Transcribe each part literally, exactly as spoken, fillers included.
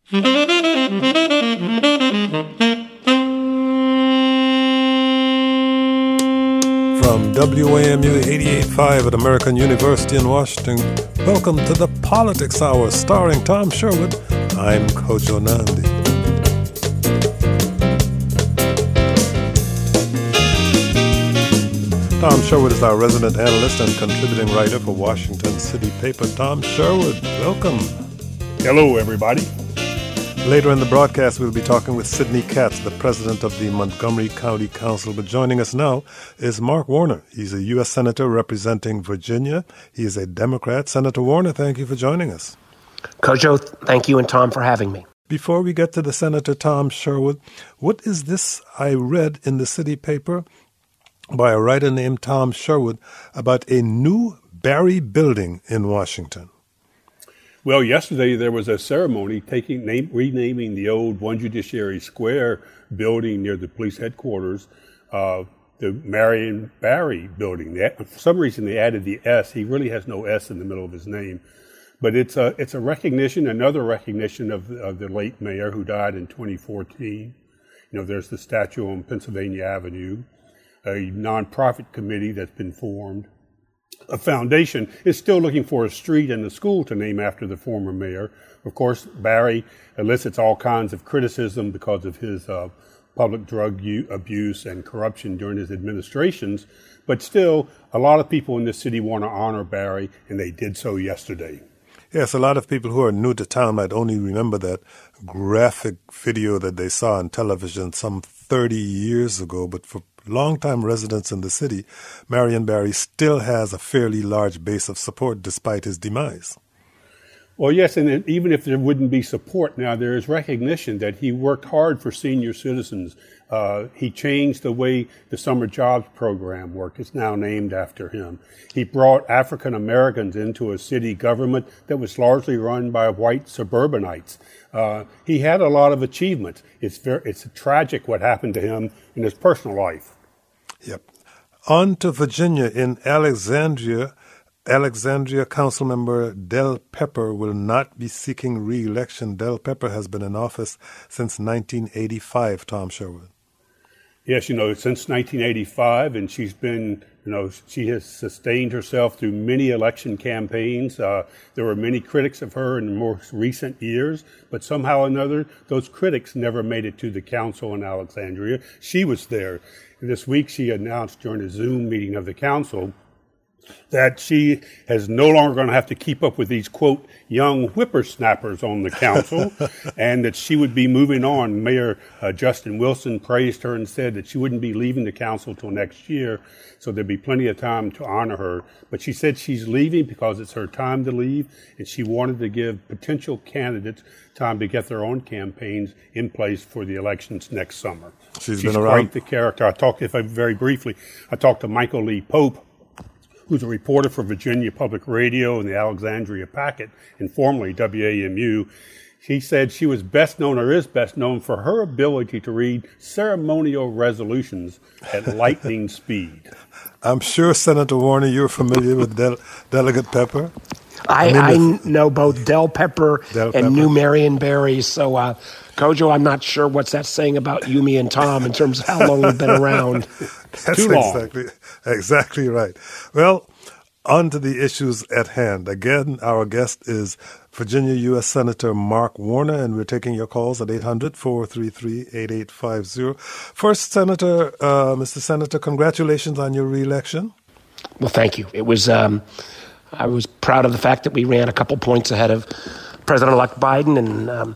From W A M U eighty-eight point five at American University in Washington, welcome to the Politics Hour starring Tom Sherwood. I'm Kojo Nandi. Tom Sherwood is our resident analyst and contributing writer for Washington City paper. Tom Sherwood, welcome. Hello, everybody. Later in the broadcast, we'll be talking with Sidney Katz, the president of the Montgomery County Council. But joining us now is Mark Warner. He's a U S Senator representing Virginia. He is a Democrat. Senator Warner, thank you for joining us. Kojo, thank you and Tom for having me. Before we get to the Senator Tom Sherwood, what is this I read in the city paper by a writer named Tom Sherwood about a new Barry building in Washington? Well, yesterday there was a ceremony taking name, renaming the old One Judiciary Square building near the police headquarters, uh, the Marion Barry building. They, for some reason, they added the S. He really has no S in the middle of his name. But it's a, it's a recognition, another recognition of, of the late mayor who died in twenty fourteen. You know, there's the statue on Pennsylvania Avenue, a nonprofit committee that's been formed. A foundation is still looking for a street and a school to name after the former mayor. Of course, Barry elicits all kinds of criticism because of his uh, public drug u- abuse and corruption during his administrations. But still, a lot of people in this city want to honor Barry, and they did so yesterday. Yes, a lot of people who are new to town might only remember that graphic video that they saw on television some thirty years ago, but for longtime residents in the city, Marion Barry still has a fairly large base of support despite his demise. Well, yes, and even if there wouldn't be support now, there is recognition that he worked hard for senior citizens. Uh, he changed the way the summer jobs program worked. It's now named after him. He brought African Americans into a city government that was largely run by white suburbanites. Uh, he had a lot of achievements. It's very, it's tragic what happened to him in his personal life. Yep. On to Virginia. In Alexandria, Alexandria Councilmember Del Pepper will not be seeking re-election. Del Pepper has been in office since nineteen eighty-five, Tom Sherwood. Yes, you know, since nineteen eighty-five, and she's been, you know, she has sustained herself through many election campaigns. Uh, there were many critics of her in the more recent years, but somehow or another, those critics never made it to the council in Alexandria. She was there. This week, she announced during a Zoom meeting of the council that she is no longer going to have to keep up with these, quote, young whippersnappers on the council, and that she would be moving on. Mayor uh, Justin Wilson praised her and said that she wouldn't be leaving the council till next year, so there'd be plenty of time to honor her. But she said she's leaving because it's her time to leave, and she wanted to give potential candidates time to get their own campaigns in place for the elections next summer. She's, she's been around. Quite the character. I talked, if I very briefly, I talked to Michael Lee Pope, who's a reporter for Virginia Public Radio and the Alexandria Packet, and formerly W A M U. He said she was best known, or is best known, for her ability to read ceremonial resolutions at lightning speed. I'm sure, Senator Warner, you're familiar with Del- Delegate Pepper. I, I, mean, I know both Del Pepper Del and Pepper. New Marion Barry, so uh, Kojo, I'm not sure what's that saying about you, me, and Tom in terms of how long we've been around. That's Too long. Exactly, exactly right. Well, on to the issues at hand. Again, our guest is Virginia U S Senator Mark Warner, and we're taking your calls at eight hundred, four three three, eight eight five zero. First, Senator, uh, Mister Senator, congratulations on your reelection. Well, thank you. It was, um, I was proud of the fact that we ran a couple points ahead of President-elect Biden, and um,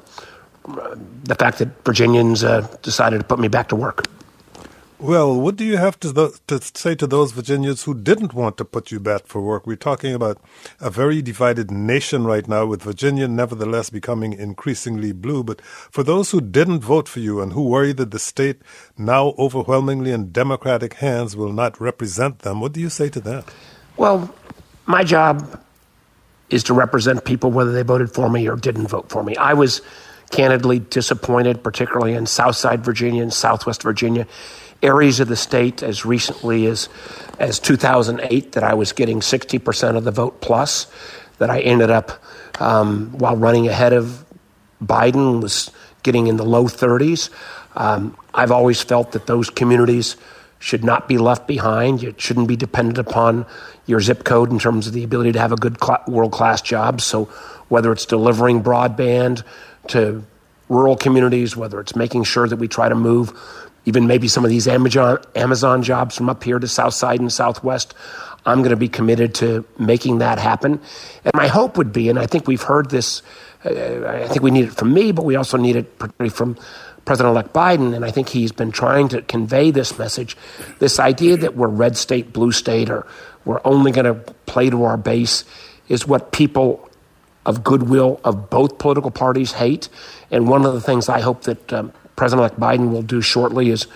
the fact that Virginians uh, decided to put me back to work. Well, what do you have to, th- to say to those Virginians who didn't want to put you back for work? We're talking about a very divided nation right now, with Virginia nevertheless becoming increasingly blue. But for those who didn't vote for you and who worry that the state, now overwhelmingly in Democratic hands, will not represent them, what do you say to that? Well, my job is to represent people whether they voted for me or didn't vote for me. I was candidly disappointed, particularly in Southside Virginia and Southwest Virginia, areas of the state as recently as as two thousand eight, that I was getting sixty percent of the vote plus, that I ended up, um, while running ahead of Biden was getting in the low thirties. Um, I've always felt that those communities should not be left behind. It shouldn't be dependent upon your zip code in terms of the ability to have a good cl- world-class job. So whether it's delivering broadband to rural communities, whether it's making sure that we try to move even maybe some of these Amazon, Amazon jobs from up here to South Side and Southwest, I'm going to be committed to making that happen. And my hope would be, and I think we've heard this, uh, I think we need it from me, but we also need it particularly from President-elect Biden, and I think he's been trying to convey this message, this idea that we're red state, blue state, or we're only going to play to our base is what people of goodwill of both political parties hate. And one of the things I hope that um, President-elect Biden will do shortly is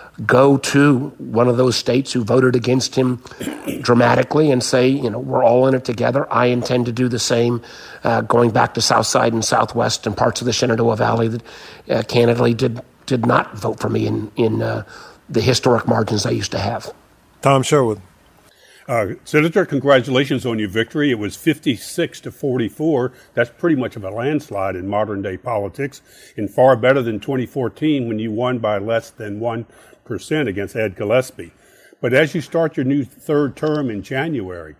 go to one of those states who voted against him dramatically and say, you know, we're all in it together. I intend to do the same, uh, going back to South Side and Southwest and parts of the Shenandoah Valley that uh, candidly did did not vote for me in, in uh, the historic margins I used to have. Tom Sherwood. Uh, Senator, congratulations on your victory. It was fifty-six to forty-four. That's pretty much of a landslide in modern day politics, and far better than twenty fourteen when you won by less than one percent against Ed Gillespie. But as you start your new third term in January,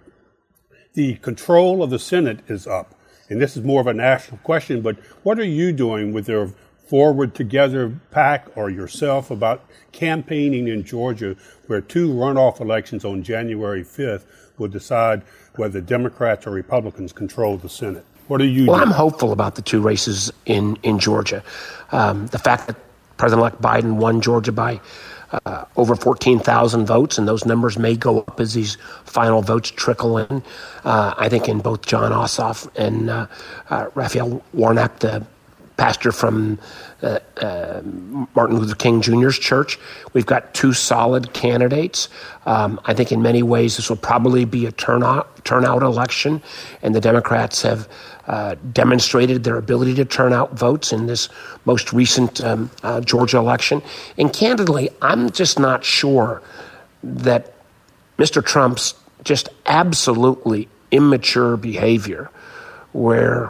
the control of the Senate is up. And this is more of a national question, but what are you doing with your Forward Together PAC or yourself about campaigning in Georgia, where two runoff elections on January fifth will decide whether Democrats or Republicans control the Senate? What are you well, doing? I'm hopeful about the two races in, in Georgia. Um, the fact that President-elect Biden won Georgia by uh, over fourteen thousand votes, and those numbers may go up as these final votes trickle in. Uh, I think in both John Ossoff and uh, uh, Raphael Warnock, the pastor from uh, uh, Martin Luther King Junior's church, we've got two solid candidates. Um, I think in many ways this will probably be a turnout turnout election, and the Democrats have uh, demonstrated their ability to turn out votes in this most recent um, uh, Georgia election. And candidly, I'm just not sure that Mister Trump's just absolutely immature behavior, where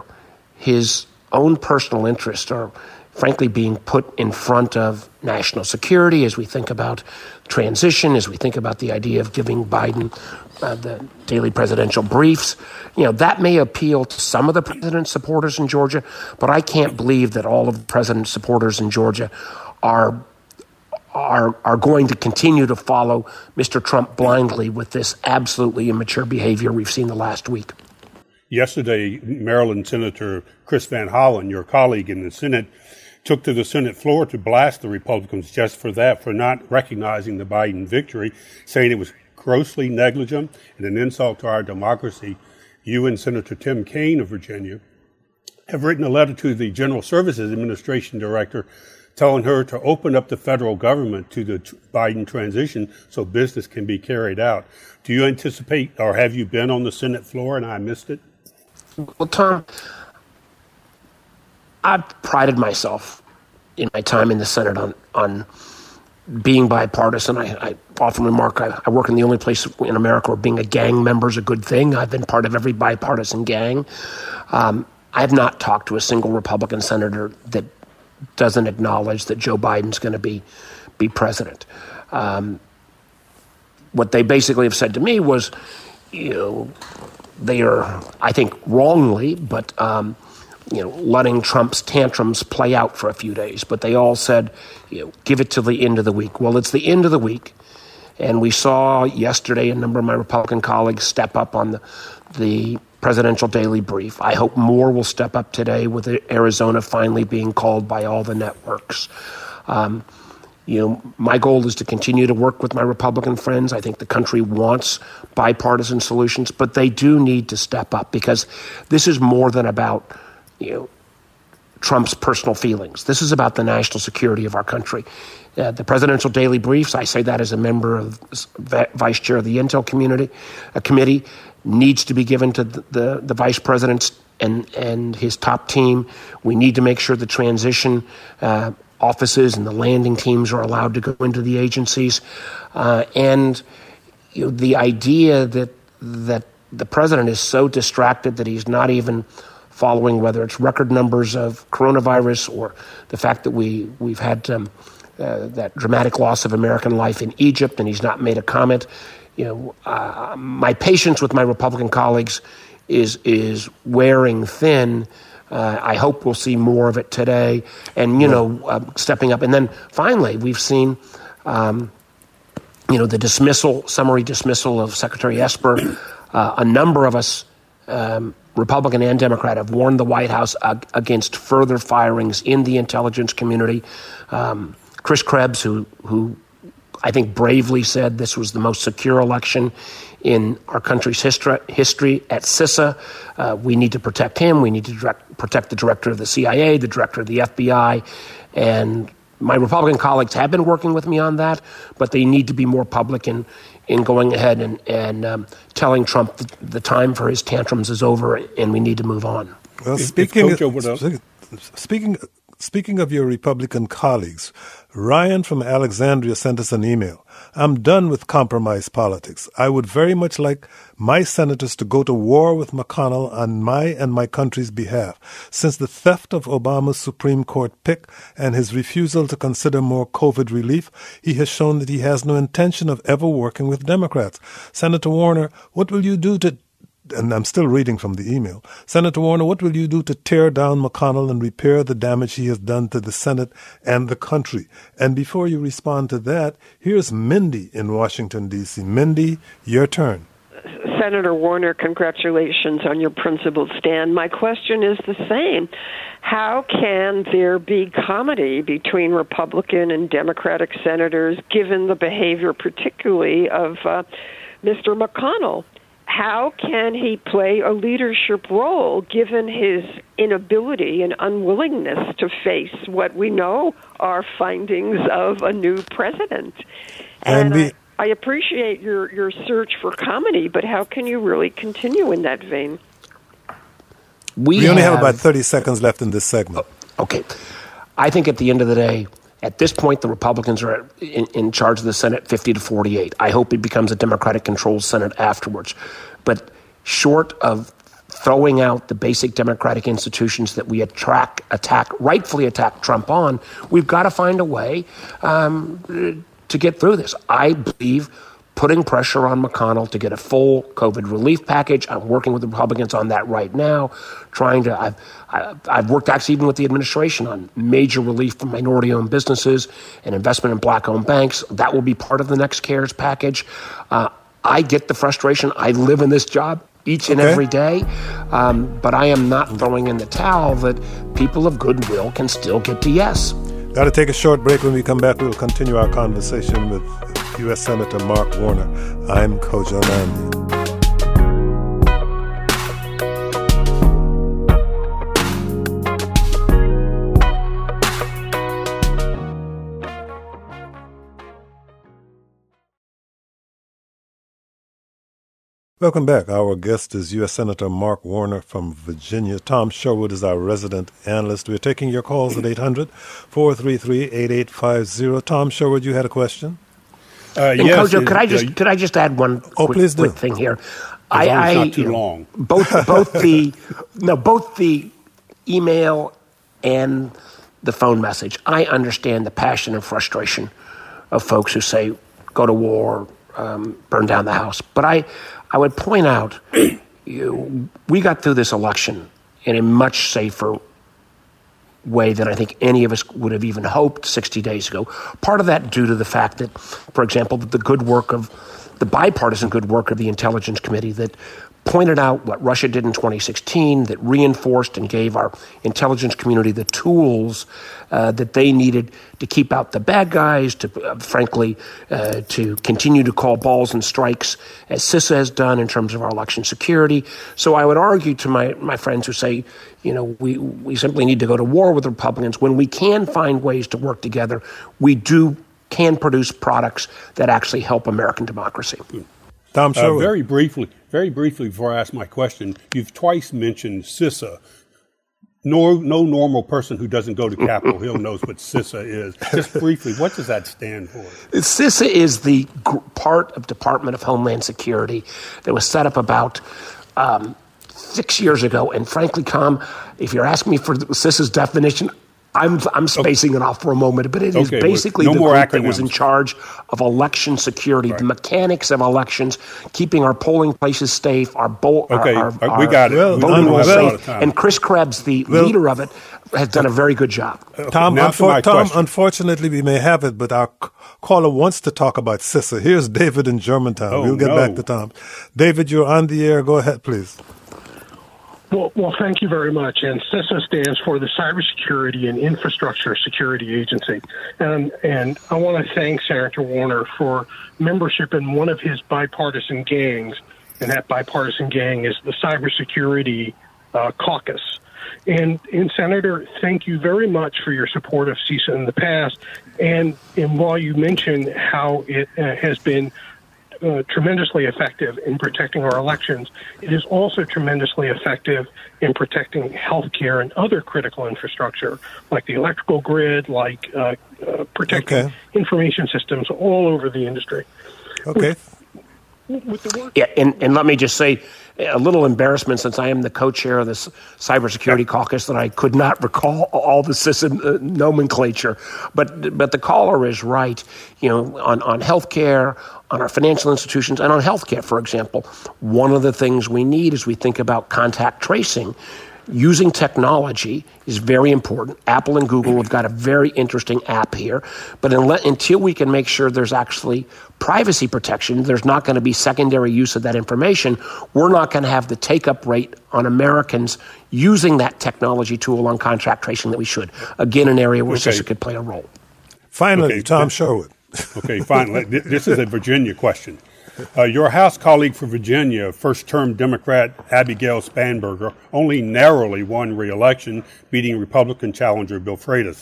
his own personal interests are frankly being put in front of national security as we think about transition, as we think about the idea of giving Biden uh, the daily presidential briefs. You know, that may appeal to some of the president's supporters in Georgia, but I can't believe that all of the president's supporters in Georgia are are are going to continue to follow Mister Trump blindly with this absolutely immature behavior we've seen the last week. Yesterday, Maryland Senator Chris Van Hollen, your colleague in the Senate, took to the Senate floor to blast the Republicans just for that, for not recognizing the Biden victory, saying it was grossly negligent and an insult to our democracy. You and Senator Tim Kaine of Virginia have written a letter to the General Services Administration Director telling her to open up the federal government to the Biden transition so business can be carried out. Do you anticipate, or have you been on the Senate floor and I missed it? Well, Tom, I've prided myself in my time in the Senate on on being bipartisan. I, I often remark I, I work in the only place in America where being a gang member is a good thing. I've been part of every bipartisan gang. Um, I have not talked to a single Republican senator that doesn't acknowledge that Joe Biden's going to be be president. Um, what they basically have said to me was, you know, they are, I think, wrongly, but um, you know, letting Trump's tantrums play out for a few days. But they all said, you know, give it till the end of the week. Well, it's the end of the week, and we saw yesterday a number of my Republican colleagues step up on the the presidential daily brief. I hope more will step up today with Arizona finally being called by all the networks. Um, You know, my goal is to continue to work with my Republican friends. I think the country wants bipartisan solutions, but they do need to step up because this is more than about, you know, Trump's personal feelings. This is about the national security of our country. Uh, the presidential daily briefs, I say that as a member of vice chair of the Intel community, a committee, needs to be given to the, the, the vice president and, and his top team. We need to make sure the transition uh, offices and the landing teams are allowed to go into the agencies. Uh, and you know, the idea that that the president is so distracted that he's not even following whether it's record numbers of coronavirus or the fact that we, we've had um, uh, that dramatic loss of American life in Egypt, and he's not made a comment. You know, uh, my patience with my Republican colleagues is is wearing thin. Uh, I hope we'll see more of it today, and you know, uh, stepping up. And then finally, we've seen, um, you know, the dismissal, summary dismissal of Secretary Esper. Uh, a number of us, um, Republican and Democrat, have warned the White House uh, against further firings in the intelligence community. Um, Chris Krebs, who who. I think bravely said this was the most secure election in our country's history, history at CISA. Uh, we need to protect him. We need to direct, protect the director of the C I A, the director of the F B I. And my Republican colleagues have been working with me on that, but they need to be more public in, in going ahead and, and um, telling Trump that the time for his tantrums is over and we need to move on. Well, speaking, of, speaking, speaking of your Republican colleagues, Ryan from Alexandria sent us an email. I'm done with compromise politics. I would very much like my senators to go to war with McConnell on my and my country's behalf. Since the theft of Obama's Supreme Court pick and his refusal to consider more COVID relief, he has shown that he has no intention of ever working with Democrats. Senator Warner, what will you do to And I'm still reading from the email. Senator Warner, what will you do to tear down McConnell and repair the damage he has done to the Senate and the country? And before you respond to that, here's Mindy in Washington, D C Mindy, your turn. Senator Warner, congratulations on your principled stand. My question is the same. How can there be comedy between Republican and Democratic senators, given the behavior particularly of uh, Mister McConnell? How can he play a leadership role given his inability and unwillingness to face what we know are findings of a new president? And, and we, I, I appreciate your, your search for comedy, but how can you really continue in that vein? We, we only have, have about thirty seconds left in this segment. Okay. I think at the end of the day, at this point, the Republicans are in, in charge of the Senate fifty to forty-eight. I hope it becomes a Democratic-controlled Senate afterwards. But short of throwing out the basic democratic institutions that we attract, attack, rightfully attack Trump on, we've got to find a way um, to get through this. I believe putting pressure on McConnell to get a full COVID relief package. I'm working with the Republicans on that right now, trying to, I've, I've worked actually even with the administration on major relief for minority-owned businesses and investment in black-owned banks. That will be part of the next CARES package. Uh, I get the frustration. I live in this job each and okay. every day, um, but I am not throwing in the towel that people of goodwill can still get to yes. Got to take a short break. When we come back, we'll continue our conversation with U S Senator Mark Warner. I'm Kojo Nandi. Welcome back. Our guest is U S Senator Mark Warner from Virginia. Tom Sherwood is our resident analyst. We're taking your calls at eight hundred, four three three, eight eight five zero. Tom Sherwood, you had a question? Uh, and yes, Kojo, could I just uh, could I just add one oh, quick, please do. quick thing here? I, I not too you know, long. Both both the no both the email and the phone message. I understand the passion and frustration of folks who say go to war, um, burn down the house. But I I would point out you, we got through this election in a much safer way than I think any of us would have even hoped sixty days ago. Part of that due to the fact that, for example, the good work of the bipartisan good work of the Intelligence Committee that pointed out what Russia did in twenty sixteen, that reinforced and gave our intelligence community the tools uh, that they needed to keep out the bad guys, to uh, frankly, uh, to continue to call balls and strikes, as CISA has done in terms of our election security. So I would argue to my, my friends who say, you know, we, we simply need to go to war with Republicans. When we can find ways to work together, we do can produce products that actually help American democracy. Tom Sherwood. Uh, very briefly, very briefly before I ask my question, you've twice mentioned CISA. No, no normal person who doesn't go to Capitol Hill knows what CISA is. Just briefly, what does that stand for? CISA is the g- part of Department of Homeland Security that was set up about um, six years ago. And frankly, Tom, if you're asking me for CISA's definition, I'm I'm spacing okay. it off for a moment, but it is okay, basically well, no the group acronyms. that was in charge of election security, right. the mechanics of elections, keeping our polling places safe, our bowl, okay, our, our, we got it. Well, voting well, safe. And Chris Krebs, the well, leader of it, has done a very good job. Okay, Tom, unfor- Tom unfortunately, we may have it, but our c- caller wants to talk about CISA. Here's David in Germantown. Oh, we'll get no. back to Tom. David, you're on the air. Go ahead, please. Well, well, thank you very much. And CISA stands for the Cybersecurity and Infrastructure Security Agency. And, and I want to thank Senator Warner for membership in one of his bipartisan gangs, and that bipartisan gang is the Cybersecurity uh, Caucus. And, and, Senator, thank you very much for your support of CISA in the past. And, and while you mentioned how it uh, has been Uh, tremendously effective in protecting our elections, it is also tremendously effective in protecting healthcare and other critical infrastructure, like the electrical grid, like uh, uh, protecting okay. information systems all over the industry. Okay. With, with the work- yeah, and, and let me just say, a little embarrassment since I am the co-chair of this cybersecurity yep. caucus that I could not recall all the CISA uh, nomenclature. But but the caller is right. You know, on, on healthcare, on our financial institutions, and on healthcare, for example, one of the things we need as we think about contact tracing, using technology is very important. Apple and Google have got a very interesting app here. But unless, until we can make sure there's actually privacy protection, there's not going to be secondary use of that information, we're not going to have the take-up rate on Americans using that technology tool on contact tracing that we should. Again, an area where okay. CISA could play a role. Finally, okay. Tom Sherwood. Okay, finally. This is a Virginia question. Uh, your House colleague for Virginia, first-term Democrat Abigail Spanberger, only narrowly won re-election, beating Republican challenger Bill Freitas.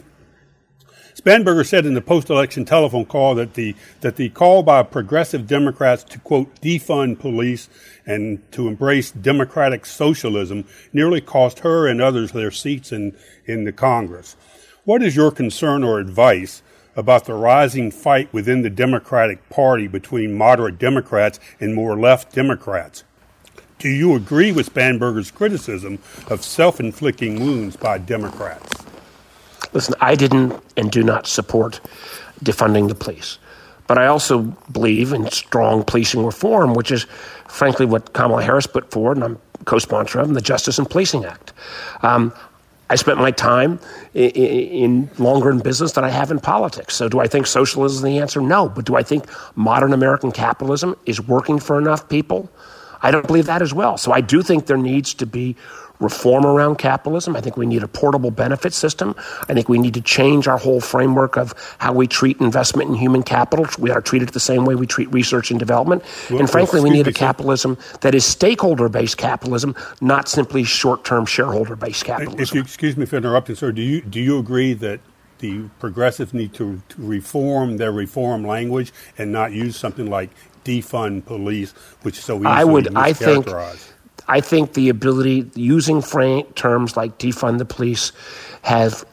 Spanberger said in the post-election telephone call that the that the call by progressive Democrats to, quote, defund police and to embrace democratic socialism nearly cost her and others their seats in, in the Congress. What is your concern or advice about the rising fight within the Democratic Party between moderate Democrats and more left Democrats? Do you agree with Spanberger's criticism of self-inflicting wounds by Democrats? Listen, I didn't and do not support defunding the police. But I also believe in strong policing reform, which is, frankly, what Kamala Harris put forward, and I'm co-sponsor of, the Justice and Policing Act. Um, I spent my time in, in longer in business than I have in politics. So do I think socialism is the answer? No. But do I think modern American capitalism is working for enough people? I don't believe that as well. So I do think there needs to be reform around capitalism. I think we need a portable benefit system. I think we need to change our whole framework of how we treat investment in human capital. We are treated the same way we treat research and development. Well, and frankly, we need a capitalism that is stakeholder-based capitalism, not simply short-term shareholder-based capitalism. If you excuse me for interrupting, sir, do you do you agree that the progressives need to, to reform their reform language and not use something like defund police, which is so easily I would, I think, mischaracterized? I think the ability, using frank terms like defund the police, have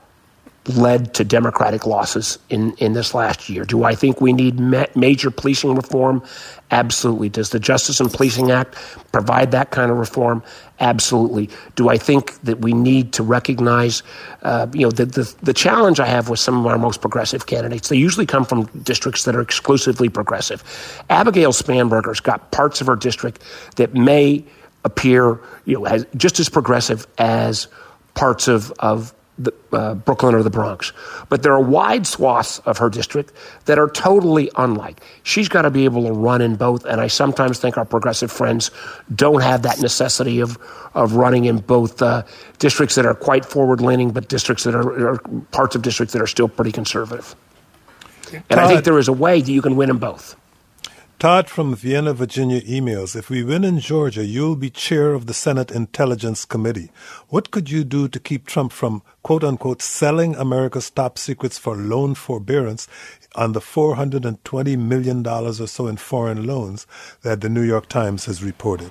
led to democratic losses in, in this last year. Do I think we need ma- major policing reform? Absolutely. Does the Justice and Policing Act provide that kind of reform? Absolutely. Do I think that we need to recognize, uh, you know, the, the the challenge I have with some of our most progressive candidates, they usually come from districts that are exclusively progressive. Abigail Spanberger's got parts of her district that may appear, you know, as just as progressive as parts of, of the, uh, Brooklyn or the Bronx. But there are wide swaths of her district that are totally unlike. She's got to be able to run in both, and I sometimes think our progressive friends don't have that necessity of, of running in both uh, districts that are quite forward-leaning, but districts that are, are parts of districts that are still pretty conservative. And Todd, I think there is a way that you can win in both. Todd from Vienna, Virginia emails, if we win in Georgia, you'll be chair of the Senate Intelligence Committee. What could you do to keep Trump from, quote unquote, selling America's top secrets for loan forbearance on the four hundred twenty million dollars or so in foreign loans that the New York Times has reported?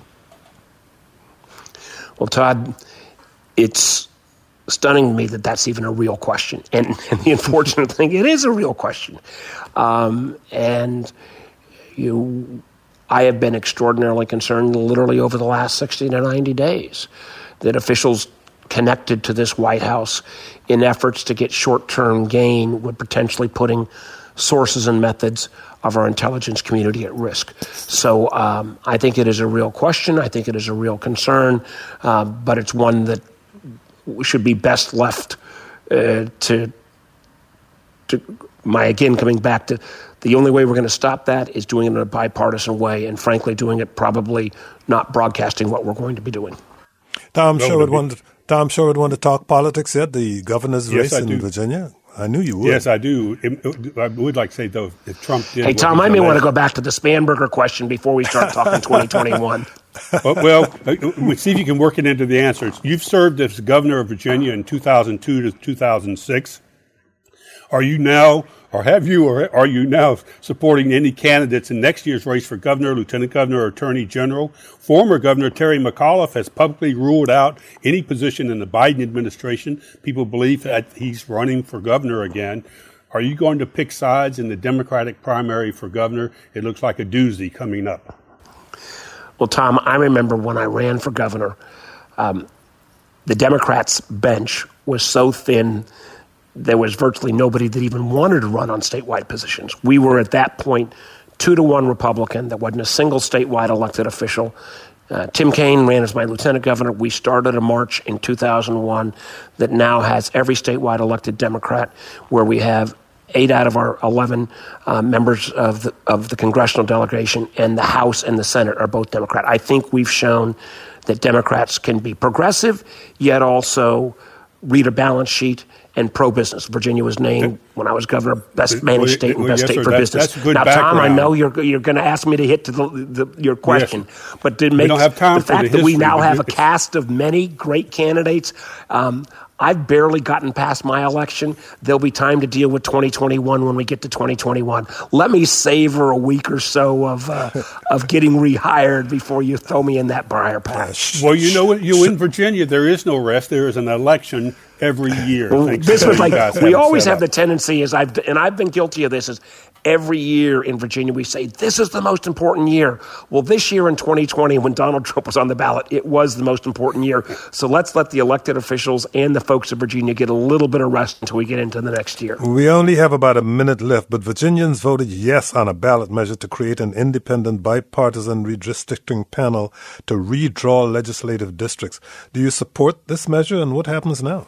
Well, Todd, it's stunning to me that that's even a real question. And, and the unfortunate thing, it is a real question. Um, and You, I have been extraordinarily concerned literally over the last sixty to ninety days that officials connected to this White House in efforts to get short-term gain would potentially putting sources and methods of our intelligence community at risk. So um, I think it is a real question. I think it is a real concern, uh, but it's one that should be best left uh, to, to my, again, coming back to the only way we're going to stop that is doing it in a bipartisan way, and frankly, doing it probably not broadcasting what we're going to be doing. Tom Sherwood wanted, Tom Sherwood wanted to talk politics yet? The governor's yes, race in do. Virginia? I knew you would. Yes, I do. I would like to say, though, if Trump did... Hey, Tom, I may want to go back to the Spanberger question before we start talking twenty twenty-one. well, well, we'll see if you can work it into the answers. You've served as governor of Virginia in two thousand two to two thousand six. Are you now, or have you, or are you now supporting any candidates in next year's race for governor, lieutenant governor, or attorney general? Former Governor Terry McAuliffe has publicly ruled out any position in the Biden administration. People believe that he's running for governor again. Are you going to pick sides in the Democratic primary for governor? It looks like a doozy coming up. Well, Tom, I remember when I ran for governor, um, the Democrats' bench was so thin there was virtually nobody that even wanted to run on statewide positions. We were at that point two to one Republican. There wasn't a single statewide elected official. Uh, Tim Kaine ran as my lieutenant governor. We started a march in two thousand one that now has every statewide elected Democrat, where we have eight out of our eleven uh, members of the, of the congressional delegation, and the House and the Senate are both Democrat. I think we've shown that Democrats can be progressive, yet also read a balance sheet and pro-business. Virginia was named, when I was governor, best managed state and well, best yes, state sir. for That's, business. that's good now, background. Tom, I know you're you're going to ask me to hit to the, the, your question, yes. but to make don't have time the for fact the that we history, now have a it's, cast of many great candidates, um, I've barely gotten past my election. There'll be time to deal with twenty twenty-one when we get to twenty twenty-one. Let me savor a week or so of uh, of getting rehired before you throw me in that briar patch. Well, you know, you in Virginia, there is no rest. There is an election every year. Well, this was like we have always have up. the tendency, as I've and I've been guilty of this, is every year in Virginia we say this is the most important year. Well, this year in twenty twenty, when Donald Trump was on the ballot, it was the most important year. So let's let the elected officials and the folks of Virginia get a little bit of rest until we get into the next year. We only have about a minute left, but Virginians voted yes on a ballot measure to create an independent bipartisan redistricting panel to redraw legislative districts. Do you support this measure, and what happens now?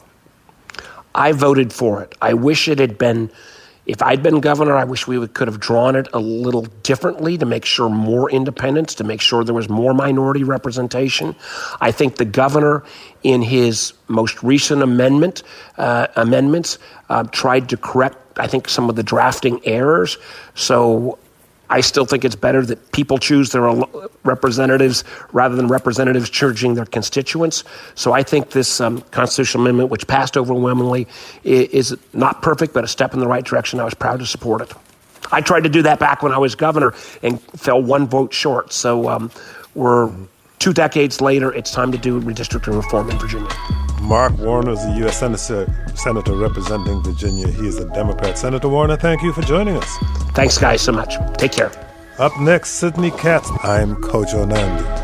I voted for it. I wish it had been, if I'd been governor, I wish we would, could have drawn it a little differently to make sure more independence, to make sure there was more minority representation. I think the governor, in his most recent amendment, uh, amendments, uh, tried to correct, I think, some of the drafting errors. So I still think it's better that people choose their representatives rather than representatives choosing their constituents. So I think this um, constitutional amendment, which passed overwhelmingly, is not perfect, but a step in the right direction. I was proud to support it. I tried to do that back when I was governor and fell one vote short. So um, we're two decades later. It's time to do redistricting reform in Virginia. Mark Warner is a U S Senator, Senator representing Virginia. He is a Democrat. Senator Warner, thank you for joining us. Thanks, guys, so much. Take care. Up next, Sidney Katz. I'm Kojo Nandi.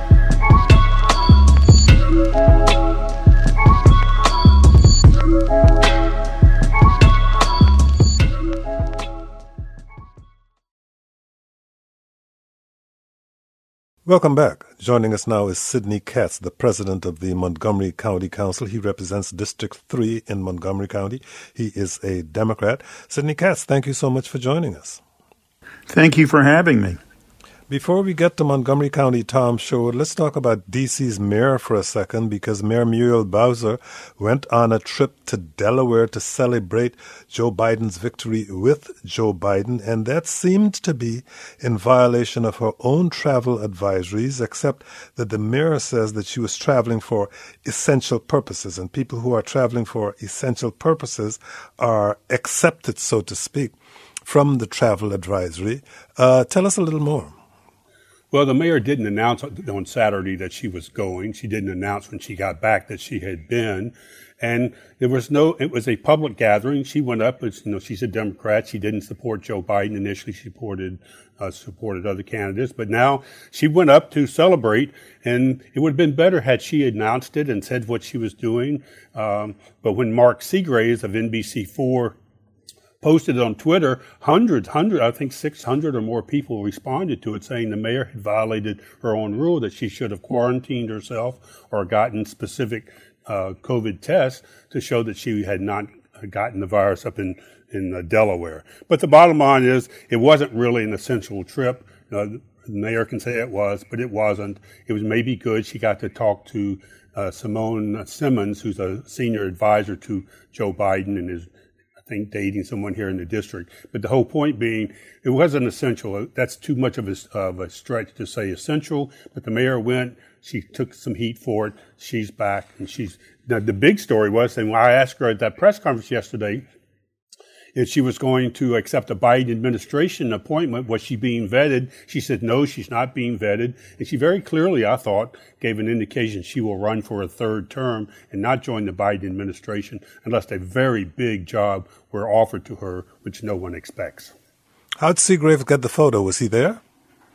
Welcome back. Joining us now is Sidney Katz, the president of the Montgomery County Council. He represents District three in Montgomery County. He is a Democrat. Sidney Katz, thank you so much for joining us. Thank you for having me. Before we get to Montgomery County, Tom Sherwood, let's talk about D C's mayor for a second, because Mayor Muriel Bowser went on a trip to Delaware to celebrate Joe Biden's victory with Joe Biden, and that seemed to be in violation of her own travel advisories, except that the mayor says that she was traveling for essential purposes, and people who are traveling for essential purposes are accepted, so to speak, from the travel advisory. Uh, tell us a little more. Well, the mayor didn't announce on Saturday that she was going. She didn't announce when she got back that she had been. And there was no, it was a public gathering. She went up, you know, she's a Democrat. She didn't support Joe Biden initially. She supported, uh, supported other candidates. But now she went up to celebrate, and it would have been better had she announced it and said what she was doing. Um, but when Mark Segraves of N B C four posted it on Twitter, hundreds, hundred, I think six hundred or more people responded to it saying the mayor had violated her own rule that she should have quarantined herself or gotten specific uh, COVID tests to show that she had not gotten the virus up in, in uh, Delaware. But the bottom line is it wasn't really an essential trip. Uh, the mayor can say it was, but it wasn't. It was maybe good. She got to talk to uh, Simone Simmons, who's a senior advisor to Joe Biden and is I think dating someone here in the district. But the whole point being, it wasn't essential. That's too much of a, of a stretch to say essential. But the mayor went. She took some heat for it. She's back. And she's, now the big story was, and when I asked her at that press conference yesterday, if she was going to accept a Biden administration appointment, was she being vetted? She said, no, she's not being vetted. And she very clearly, I thought, gave an indication she will run for a third term and not join the Biden administration unless a very big job were offered to her, which no one expects. How'd Seagrave get the photo? Was he there?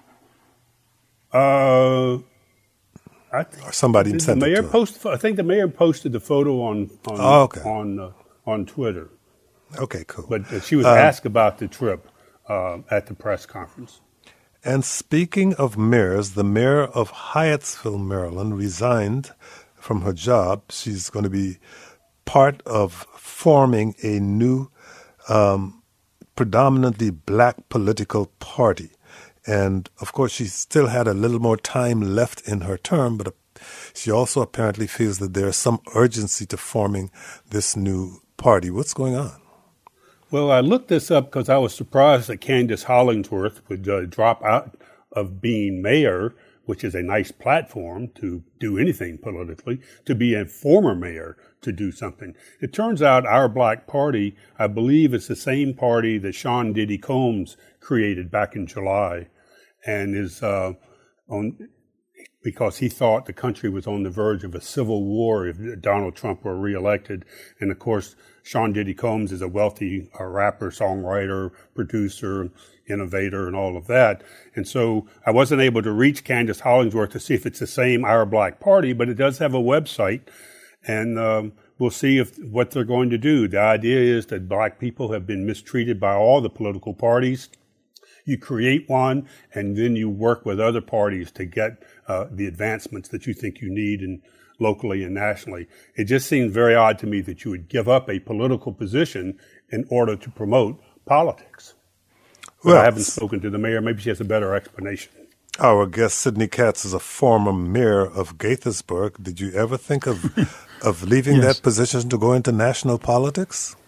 Uh, I th- or somebody did sent the mayor it to post, I think the mayor posted the photo on on oh, okay. on, uh, on Twitter. Okay, cool. But uh, she was um, asked about the trip uh, at the press conference. And speaking of mayors, the mayor of Hyattsville, Maryland, resigned from her job. She's going to be part of forming a new, um, predominantly black political party. And, of course, she still had a little more time left in her term, but she also apparently feels that there's some urgency to forming this new party. What's going on? Well, I looked this up because I was surprised that Candace Hollingsworth would uh, drop out of being mayor, which is a nice platform to do anything politically, to be a former mayor to do something. It turns out our black party, I believe, is the same party that Sean Diddy Combs created back in July, and is uh, on because he thought the country was on the verge of a civil war if Donald Trump were reelected. And of course, Sean Diddy Combs is a wealthy uh, rapper, songwriter, producer, innovator, and all of that. And so I wasn't able to reach Candace Hollingsworth to see if it's the same Our Black Party, but it does have a website, and um, we'll see if what they're going to do. The idea is that black people have been mistreated by all the political parties. You create one, and then you work with other parties to get uh, the advancements that you think you need in locally and nationally. It just seems very odd to me that you would give up a political position in order to promote politics. Well, I haven't spoken to the mayor. Maybe she has a better explanation. Our guest, Sidney Katz, is a former mayor of Gaithersburg. Did you ever think of of leaving yes. that position to go into national politics?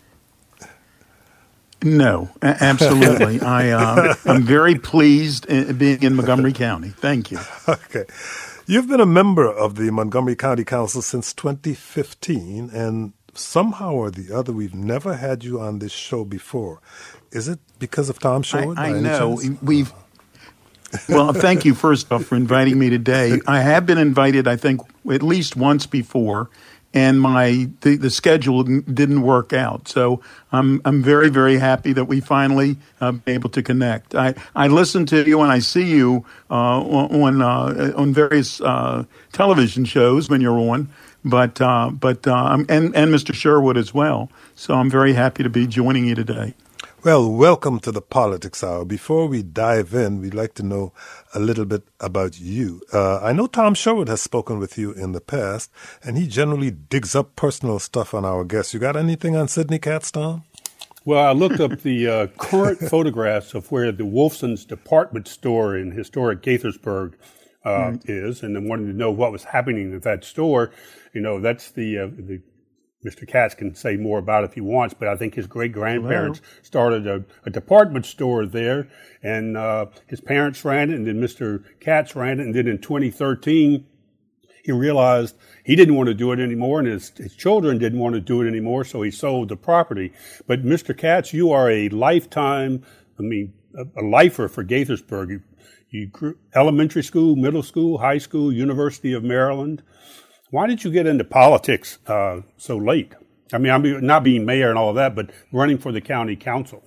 No, a- absolutely. I, uh, I'm very pleased in being in Montgomery County. Thank you. Okay. You've been a member of the Montgomery County Council since twenty fifteen, and somehow or the other, we've never had you on this show before. Is it because of Tom Sherwood? I, I know. We've. Well, thank you first off for inviting me today. I have been invited, I think, at least once before, and my the, the schedule didn't work out. So I'm I'm very very happy that we finally uh, been able to connect. I, I listen to you and I see you uh, on uh, on various uh, television shows when you're on, but uh, but uh, and and Mister Sherwood as well. So I'm very happy to be joining you today. Well, welcome to the Politics Hour. Before we dive in, we'd like to know a little bit about you. Uh, I know Tom Sherwood has spoken with you in the past, and he generally digs up personal stuff on our guests. You got anything on Sidney Katz, Tom? Well, I looked up the uh, current photographs of where the Wolfson's department store in historic Gaithersburg uh, mm. is, and I wanted to know what was happening at that store. You know, that's the uh, the Mister Katz can say more about it if he wants, but I think his great-grandparents Hello. started a, a department store there, and uh, his parents ran it, and then Mister Katz ran it, and then in twenty thirteen, he realized he didn't want to do it anymore, and his, his children didn't want to do it anymore, so he sold the property. But Mister Katz, you are a lifetime, I mean, a, a lifer for Gaithersburg. You, you grew elementary school, middle school, high school, University of Maryland. Why did you get into politics uh, so late? I mean, I'm not being mayor and all of that, but running for the county council.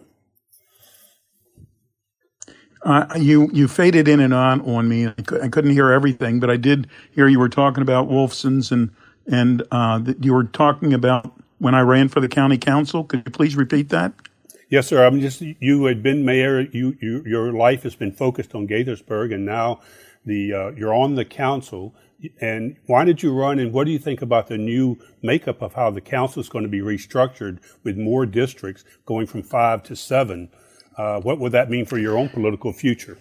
Uh, you you faded in and on on me. I, I couldn't hear everything, but I did hear you were talking about Wolfson's and and uh, that you were talking about when I ran for the county council. Could you please repeat that? Yes, sir. I'm just you had been mayor. You, you your life has been focused on Gaithersburg, and now the uh, you're on the council. And why did you run? And what do you think about the new makeup of how the council is going to be restructured with more districts going from five to seven? Uh, what would that mean for your own political future?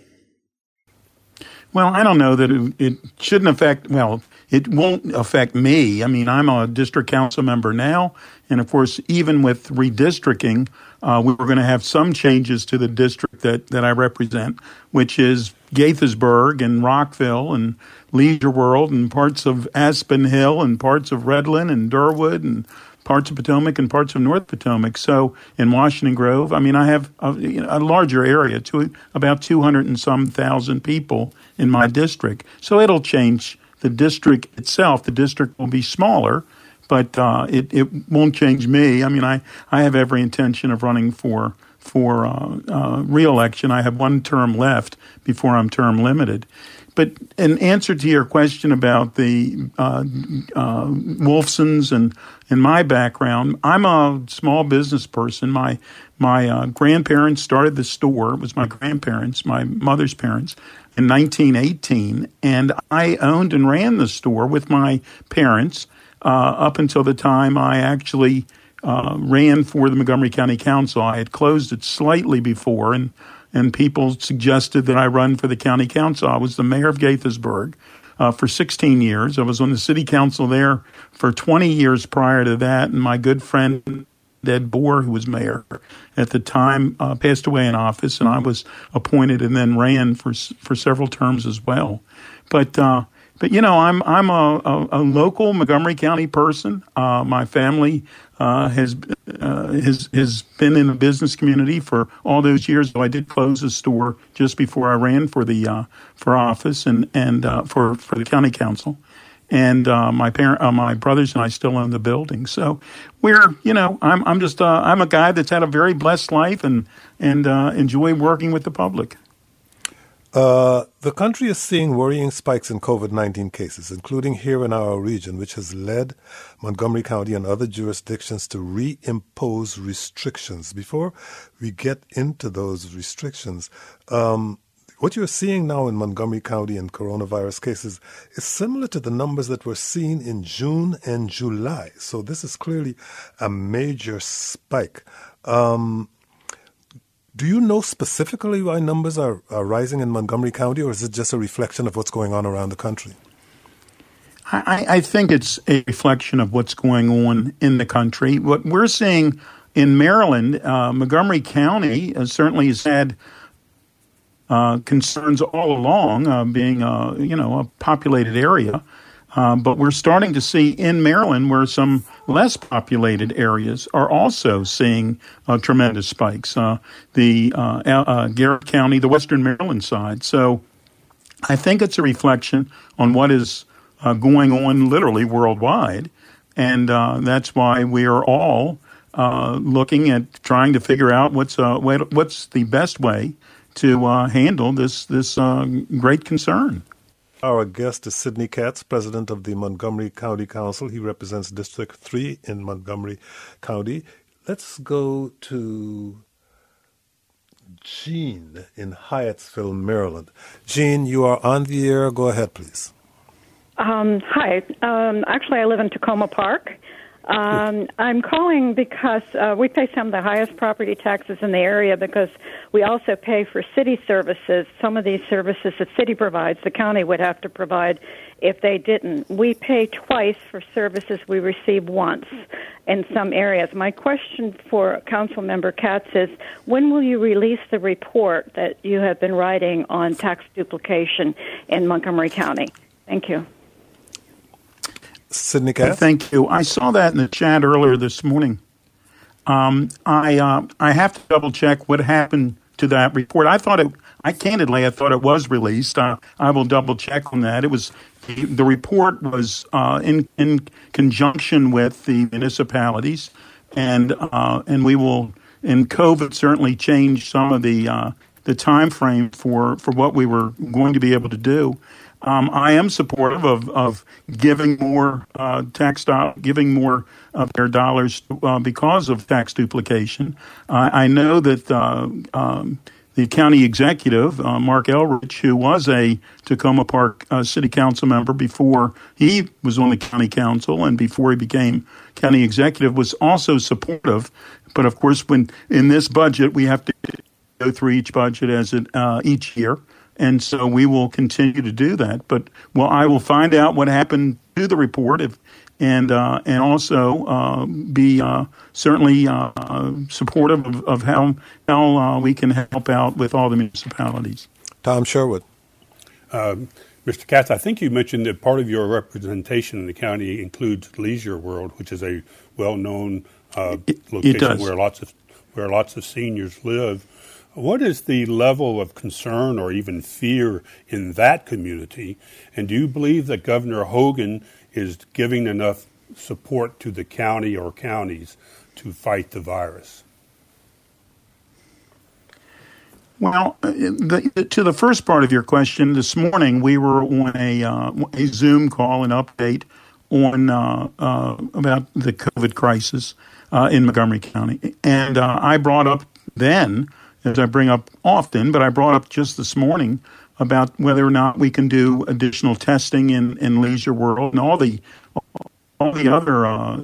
Well, I don't know that it, it shouldn't affect, well, it won't affect me. I mean, I'm a district council member now. And of course, even with redistricting, uh, we were going to have some changes to the district that, that I represent, which is Gaithersburg and Rockville and Leisure World and parts of Aspen Hill and parts of Redland and Durwood and parts of Potomac and parts of North Potomac. So in Washington Grove, I mean, I have a, you know, a larger area, to about two hundred and some thousand people in my district. So it'll change the district itself. The district will be smaller, but uh, it, it won't change me. I mean, I, I have every intention of running for for uh, uh, re-election. I have one term left before I'm term limited. But in answer to your question about the uh, uh, Wolfsons and, and my background, I'm a small business person. My my uh, grandparents started the store. It was my grandparents, my mother's parents, in nineteen eighteen. And I owned and ran the store with my parents uh, up until the time I actually uh, ran for the Montgomery County Council. I had closed it slightly before, and And people suggested that I run for the county council. I was the mayor of Gaithersburg uh, for sixteen years. I was on the city council there for twenty years prior to that. And my good friend, Ed Bohr, who was mayor at the time, uh, passed away in office. And I was appointed and then ran for for several terms as well. But, uh, but you know, I'm I'm a, a, a local Montgomery County person. Uh, my family uh, has uh, has has been in the business community for all those years. So I did close the store just before I ran for the uh, for office and and uh, for for the county council. And uh, my parent, uh, my brothers and I still own the building. So we're, you know, I'm I'm just uh, I'm a guy that's had a very blessed life and and uh, enjoy working with the public. Uh, the country is seeing worrying spikes in COVID nineteen cases, including here in our region, which has led Montgomery County and other jurisdictions to reimpose restrictions. Before we get into those restrictions, um, what you're seeing now in Montgomery County in coronavirus cases is similar to the numbers that were seen in June and July. So this is clearly a major spike. Um, Do you know specifically why numbers are, are rising in Montgomery County, or is it just a reflection of what's going on around the country? I, I think it's a reflection of what's going on in the country. What we're seeing in Maryland, uh, Montgomery County uh, certainly has had uh, concerns all along, uh, being a, you know, a populated area. Uh, but we're starting to see in Maryland where some less populated areas are also seeing uh, tremendous spikes. Uh, the uh, uh, Garrett County, the Western Maryland side. So I think it's a reflection on what is uh, going on literally worldwide. And uh, that's why we are all uh, looking at trying to figure out what's uh, what's the best way to uh, handle this, this uh, great concern. Our guest is Sidney Katz, president of the Montgomery County Council. He represents District three in Montgomery County. Let's go to Jean in Hyattsville, Maryland. Jean, you are on the air. Go ahead, please. Um, hi. Um, actually, I live in Tacoma Park. Um, I'm calling because uh, we pay some of the highest property taxes in the area because we also pay for city services. Some of these services the city provides, the county would have to provide if they didn't. We pay twice for services we receive once in some areas. My question for Councilmember Katz is, when will you release the report that you have been writing on tax duplication in Montgomery County? Thank you. Sidney Katz? Thank you. I saw that in the chat earlier this morning. Um, I uh, I have to double check what happened to that report. I thought it, I candidly, I thought it was released. Uh, I will double check on that. It was, the, the report was uh, in in conjunction with the municipalities, and uh, and we will. And COVID certainly changed some of the uh, the time frame for, for what we were going to be able to do. Um, I am supportive of, of giving more uh, tax do- giving more of their dollars uh, because of tax duplication. Uh, I know that uh, um, the county executive, uh, Mark Elrich, who was a Tacoma Park uh, City Council member before he was on the county council and before he became county executive, was also supportive. But of course, when in this budget, we have to go through each budget as it uh, each year, and so we will continue to do that. But well, I will find out what happened to the report, if, and uh, and also uh, be uh, certainly uh, supportive of, of how how uh, we can help out with all the municipalities. Tom Sherwood. Um, Mister Katz, I think you mentioned that part of your representation in the county includes Leisure World, which is a well-known uh, location where lots of where lots of seniors live. What is the level of concern or even fear in that community? And do you believe that Governor Hogan is giving enough support to the county or counties to fight the virus? Well, the, to the first part of your question, this morning we were on a, uh, a Zoom call, an update on uh, uh, about the COVID crisis uh, in Montgomery County. And uh, I brought up then, as I bring up often, but I brought up just this morning about whether or not we can do additional testing in, in Leisure World and all the all the other uh,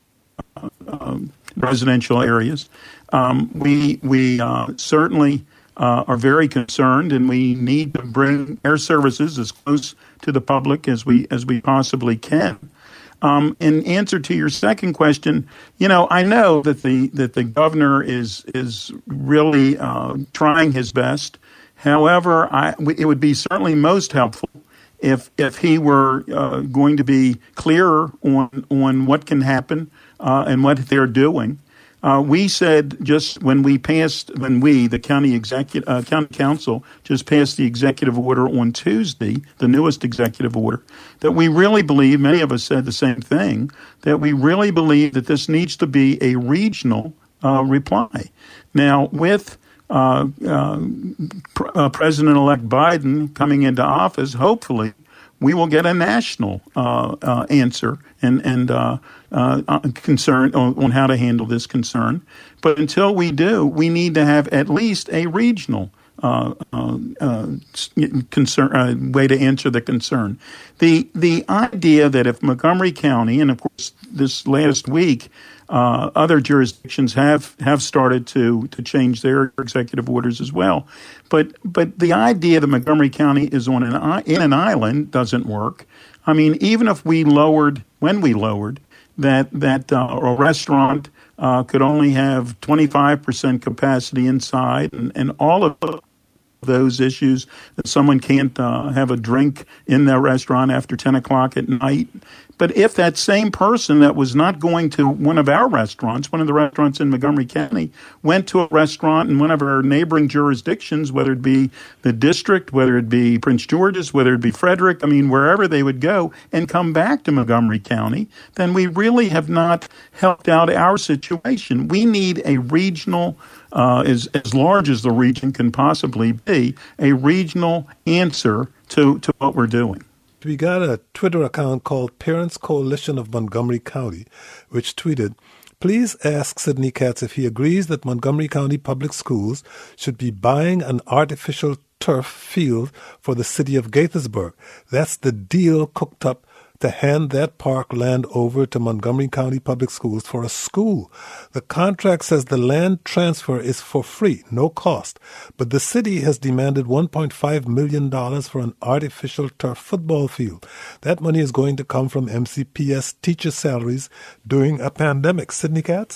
uh, residential areas. Um, we we uh, certainly uh, are very concerned, and we need to bring air services as close to the public as we as we possibly can. Um, in answer to your second question, you know, I know that the that the governor is is really uh, trying his best. However, I, it would be certainly most helpful if if he were uh, going to be clearer on on what can happen uh, and what they're doing. Uh, we said just when we passed, when we, the county executive, uh, county council, just passed the executive order on Tuesday, the newest executive order, that we really believe, many of us said the same thing, that we really believe that this needs to be a regional uh, reply. Now, with uh, uh, pr- uh, President-elect Biden coming into office, hopefully, we will get a national uh, uh, answer and and uh, uh, concern on, on how to handle this concern. But until we do, we need to have at least a regional uh, uh, uh, concern uh, way to answer the concern. The the idea that if Montgomery County, and of course this last week, uh, other jurisdictions have, have started to to change their executive orders as well. But but the idea that Montgomery County is on an in an island doesn't work. I mean, even if we lowered, when we lowered, that that uh, a restaurant uh, could only have twenty-five percent capacity inside, and, and all of those issues, that someone can't uh, have a drink in their restaurant after ten o'clock at night. But if that same person that was not going to one of our restaurants, one of the restaurants in Montgomery County, went to a restaurant in one of our neighboring jurisdictions, whether it be the district, whether it be Prince George's, whether it be Frederick, I mean, wherever they would go, and come back to Montgomery County, then we really have not helped out our situation. We need a regional, uh, as, as large as the region can possibly be, a regional answer to, to what we're doing. We got a Twitter account called Parents Coalition of Montgomery County, which tweeted, "Please ask Sidney Katz if he agrees that Montgomery County Public Schools should be buying an artificial turf field for the city of Gaithersburg. That's the deal cooked up to hand that park land over to Montgomery County Public Schools for a school. The contract says the land transfer is for free, no cost, but the city has demanded one point five million dollars for an artificial turf football field. That money is going to come from M C P S teacher salaries during a pandemic." Sidney Katz?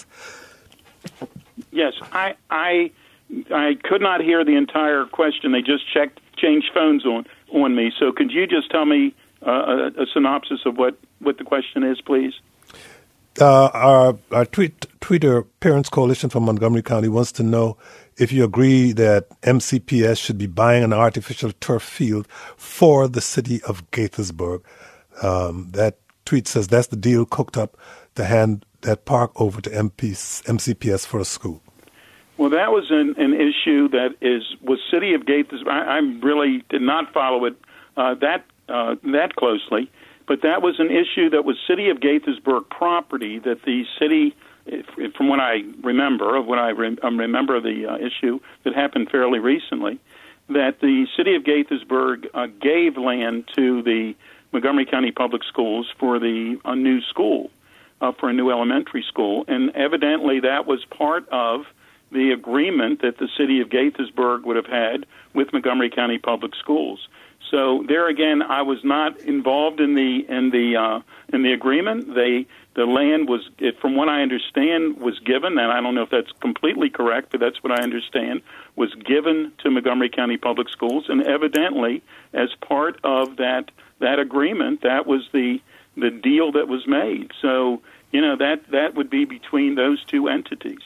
Yes, I, I, I could not hear the entire question. They just checked, changed phones on, on me. So could you just tell me Uh, a, a synopsis of what, what the question is, please? Uh, our our tweet, Twitter, Parents Coalition for Montgomery County wants to know if you agree that M C P S should be buying an artificial turf field for the city of Gaithersburg. Um, that tweet says that's the deal cooked up to hand that park over to M C P S for a school. Well, that was an, an issue that is was City of Gaithersburg. I, I really did not follow it uh, that uh, that closely, but that was an issue that was City of Gaithersburg property that the city, if, if, from what I remember, of what I re- um, remember of the uh, issue that happened fairly recently, that the City of Gaithersburg uh, gave land to the Montgomery County Public Schools for the a new school, uh, for a new elementary school, and evidently that was part of the agreement that the City of Gaithersburg would have had with Montgomery County Public Schools. So there again, I was not involved in the in the uh, in the agreement. They the land was, it, from what I understand, was given, and I don't know if that's completely correct, but that's what I understand, was given to Montgomery County Public Schools, and evidently, as part of that that agreement, that was the the deal that was made. So you know that that would be between those two entities.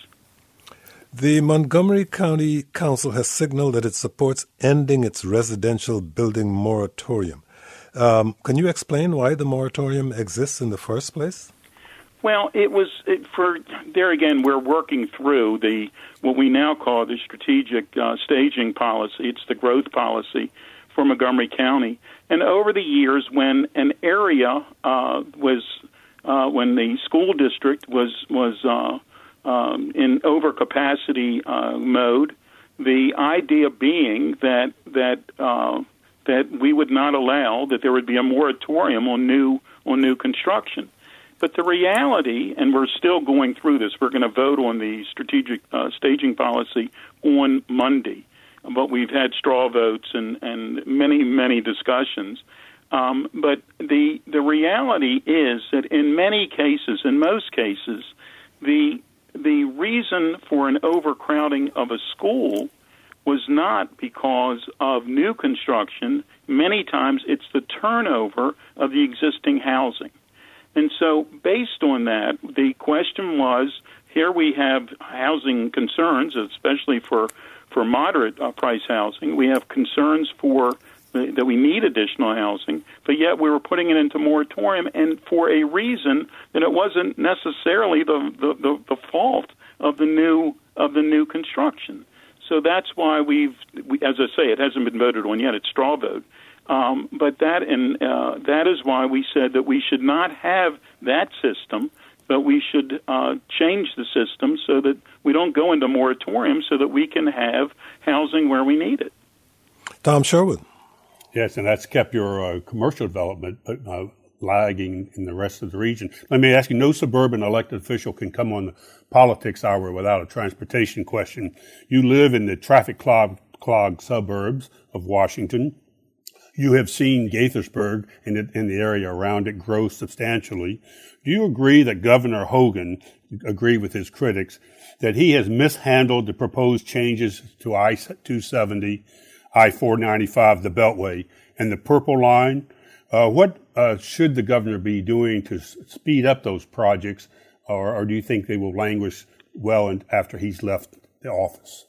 The Montgomery County Council has signaled that it supports ending its residential building moratorium. Um, can you explain why the moratorium exists in the first place? Well, it was it, for there again. We're working through the what we now call the strategic uh, staging policy. It's the growth policy for Montgomery County. And over the years, when an area uh, was uh, when the school district was was uh, Um, in overcapacity uh, mode, the idea being that that uh, that we would not allow that there would be a moratorium on new on new construction. But the reality, and we're still going through this, we're going to vote on the strategic uh, staging policy on Monday, but we've had straw votes and, and many many discussions. Um, but the the reality is that in many cases, in most cases, the The reason for an overcrowding of a school was not because of new construction. Many times it's the turnover of the existing housing. And so based on that, the question was, here we have housing concerns, especially for, for moderate uh, price housing. We have concerns for that we need additional housing, but yet we were putting it into moratorium, and for a reason that it wasn't necessarily the, the, the, the fault of the new of the new construction. So that's why we've, we, as I say, it hasn't been voted on yet. It's straw vote, um, but that and uh, that is why we said that we should not have that system, but we should uh, change the system so that we don't go into moratorium, so that we can have housing where we need it. Tom Sherwood. Yes, and that's kept your uh, commercial development uh, lagging in the rest of the region. Let me ask you, no suburban elected official can come on the politics hour without a transportation question. You live in the traffic clog, clogged suburbs of Washington. You have seen Gaithersburg and the, and the area around it grow substantially. Do you agree that Governor Hogan, agree with his critics, that he has mishandled the proposed changes to I two seventy, I four ninety-five, the Beltway, and the Purple Line? Uh, what uh, should the governor be doing to s- speed up those projects, or, or do you think they will languish well in, after he's left the office?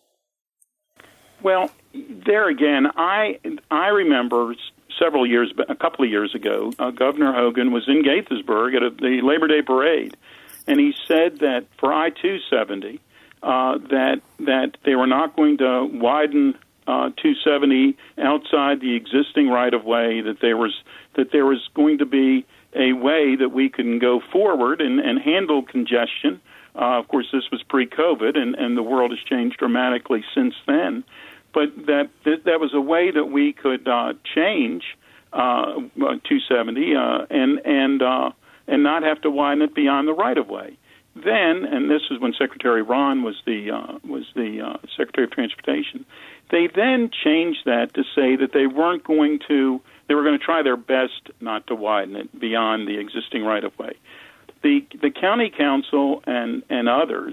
Well, there again, I I remember several years, a couple of years ago, uh, Governor Hogan was in Gaithersburg at a, the Labor Day parade, and he said that for I two seventy, uh, that that they were not going to widen Uh, two seventy outside the existing right-of-way, that there was that there was going to be a way that we can go forward and, and handle congestion. Uh, of course, this was pre-COVID, and, and the world has changed dramatically since then. But that that, that was a way that we could uh, change uh, two seventy uh, and and uh, and not have to widen it beyond the right-of-way. Then, and this is when Secretary Ron was the uh, was the uh, Secretary of Transportation. They then changed that to say that they weren't going to, they were going to try their best not to widen it beyond the existing right-of-way. The the county council and, and others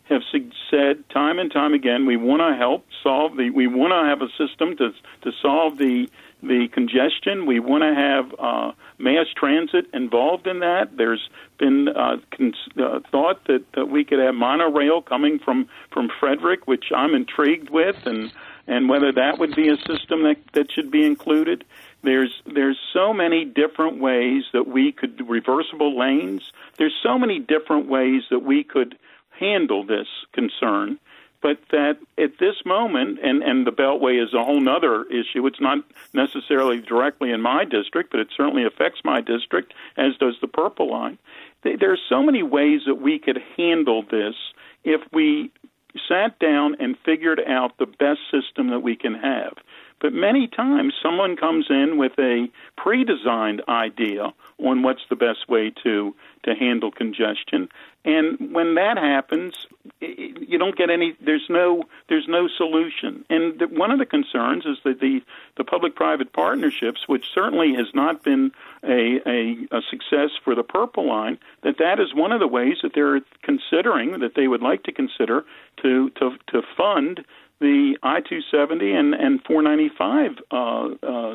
have said time and time again, we want to help solve the, we want to have a system to to solve the the congestion. We want to have uh, mass transit involved in that. There's been uh, cons- uh, thought that, that we could have monorail coming from, from Frederick, which I'm intrigued with, and and whether that would be a system that, that should be included. There's there's so many different ways that we could do reversible lanes. There's so many different ways that we could handle this concern. But that at this moment, and, and the Beltway is a whole other issue. It's not necessarily directly in my district, but it certainly affects my district, as does the Purple Line. There are so many ways that we could handle this if we sat down and figured out the best system that we can have. But many times someone comes in with a pre-designed idea on what's the best way to, to handle congestion. And when that happens, you don't get any, there's no there's no solution. And the, one of the concerns is that the, the public-private partnerships, which certainly has not been a, a, a success for the Purple Line, that that is one of the ways that they're considering, that they would like to consider to, to, to fund the I two seventy and, and four ninety-five uh, uh,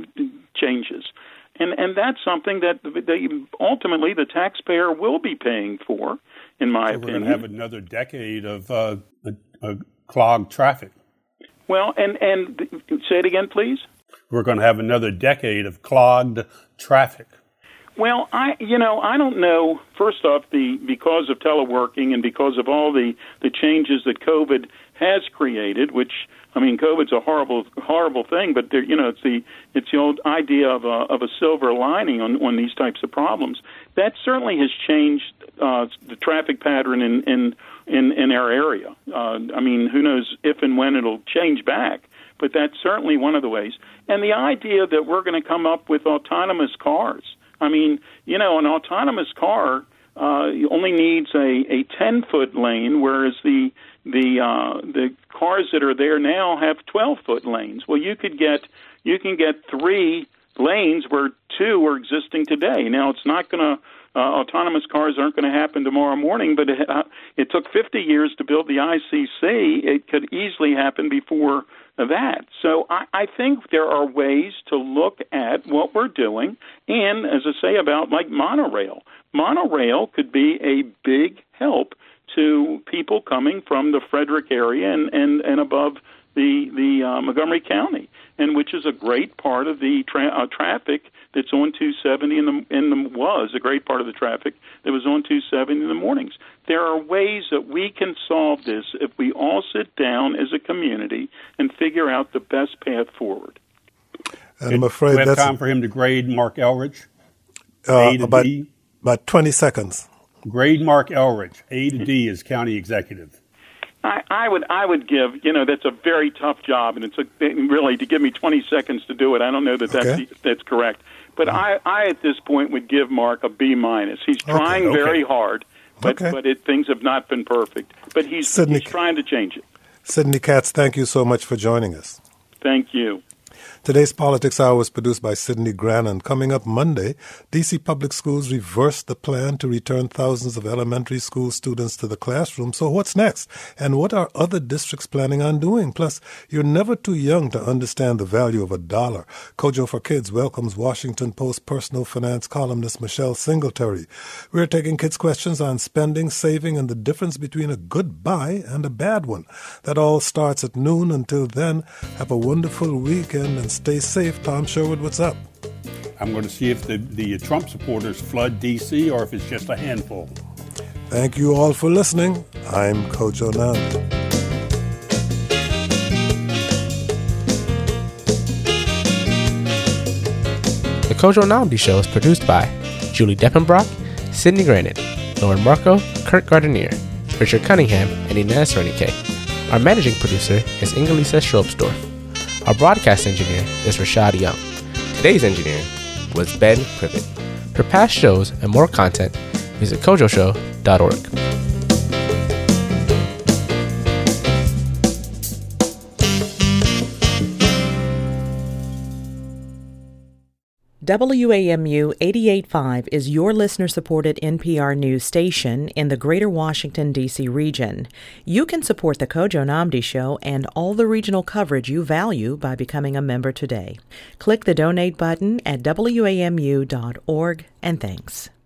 changes. And and that's something that they, ultimately the taxpayer will be paying for, in my so opinion. We're going to have another decade of uh, a, a clogged traffic. Well, and, and say it again, please. We're going to have another decade of clogged traffic. Well, I you know I don't know. First off, the because of teleworking and because of all the, the changes that COVID has created, which I mean, COVID's a horrible horrible thing, but there, you know it's the it's the old idea of a of a silver lining on, on these types of problems. That certainly has changed uh, the traffic pattern in in in, in our area. Uh, I mean, who knows if and when it'll change back. But that's certainly one of the ways. And the idea that we're going to come up with autonomous cars. I mean, you know, an autonomous car uh, only needs a, a ten-foot lane, whereas the the uh, the cars that are there now have twelve-foot lanes. Well, you could get you can get three lanes where two are existing today. Now, it's not going to uh, autonomous cars aren't going to happen tomorrow morning, but it, uh, it took fifty years to build the I C C. It could easily happen before that. So I, I think there are ways to look at what we're doing, and as I say about like monorail, monorail could be a big help to people coming from the Frederick area and, and, and above the the uh, Montgomery County, and which is a great part of the tra- uh, traffic that's on two seventy in the in the was a great part of the traffic that was on two seventy in the mornings. There are ways that we can solve this if we all sit down as a community and figure out the best path forward. And I'm afraid do we have that's time for him to grade Mark Elridge. uh, A to about D. about twenty seconds. Grade Mark Elridge. A to D is county executive. I, I would I would give, you know, that's a very tough job, and it's a, really, to give me twenty seconds to do it, I don't know that that's, Okay. that's correct. But I, I, at this point, would give Mark a B minus. He's trying Okay. very hard, but, Okay. but it, things have not been perfect. But he's, Sidney- he's trying to change it. Sidney Katz, thank you so much for joining us. Thank you. Today's Politics Hour was produced by Sidney Grannon. Coming up Monday, D C Public Schools reversed the plan to return thousands of elementary school students to the classroom. So what's next? And what are other districts planning on doing? Plus, you're never too young to understand the value of a dollar. Kojo for Kids welcomes Washington Post personal finance columnist Michelle Singletary. We're taking kids' questions on spending, saving, and the difference between a good buy and a bad one. That all starts at noon. Until then, have a wonderful weekend and stay safe. Tom Sherwood, what's up? I'm going to see if the, the Trump supporters flood D C or if it's just a handful. Thank you all for listening. I'm Kojo Namdi. The Kojo Namdi Show is produced by Julie Deppenbrock, Sidney Grannon, Lauren Marco, Kurt Gardenier, Richard Cunningham, and Inez Renike. Our managing producer is Ingelisa Schobsdorf. Our broadcast engineer is Rashad Young. Today's engineer was Ben Privet. For past shows and more content, visit kojo show dot org. W A M U eighty-eight point five is your listener-supported N P R news station in the greater Washington, D C region. You can support the Kojo Nnamdi Show and all the regional coverage you value by becoming a member today. Click the donate button at W A M U dot org, and thanks.